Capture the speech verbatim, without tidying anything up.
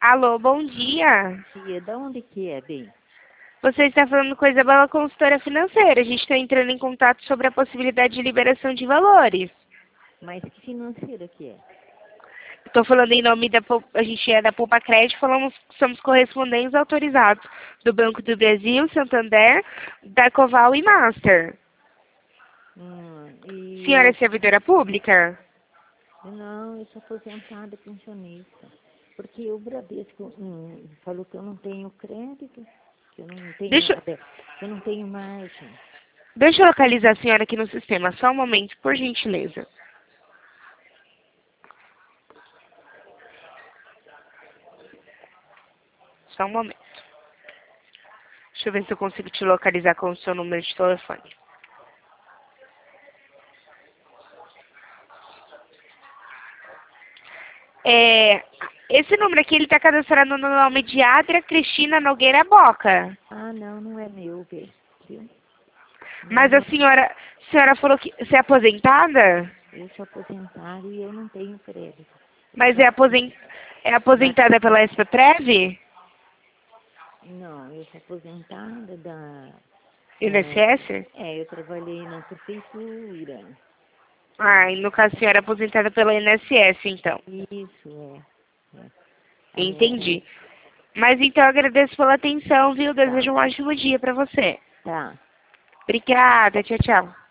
Alô, bom dia. Tia, da onde que é, bem? Você está falando com a Isabela, consultora financeira. A gente está entrando em contato sobre a possibilidade de liberação de valores. Mas que financeira que é? Estou falando em nome da... Pou- A gente é da Poupa Crédito, falamos que somos correspondentes autorizados do Banco do Brasil, Santander, da Coval e Master. Hum, e Senhora é eu... servidora pública? Não, eu sou aposentada pensionista. Porque o Bradesco hum, falou que eu não tenho crédito, que eu não tenho Deixa, aberto, que eu não tenho margem. deixa eu localizar a senhora aqui no sistema. Só um momento, por gentileza. Só um momento. Deixa eu ver se eu consigo te localizar com o seu número de telefone. É, esse número aqui, ele está cadastrado no nome de Adria Cristina Nogueira Boca. Ah, não, não é meu, bem, viu? Não, Mas a não, senhora, a senhora falou que você é aposentada? eu sou aposentada e eu não tenho crédito. Eu Mas só, é, aposen, é mas, aposentada pela SPPrev? não, eu sou aposentada da... É, INSS? é, eu trabalhei na prefeitura. Ah, e no caso a senhora é aposentada pela INSS, então. Isso, é. é. A minha, é, Entendi. Mas então eu agradeço pela atenção, viu? tá, Desejo um ótimo dia para você. tá. Obrigada, tchau, tchau.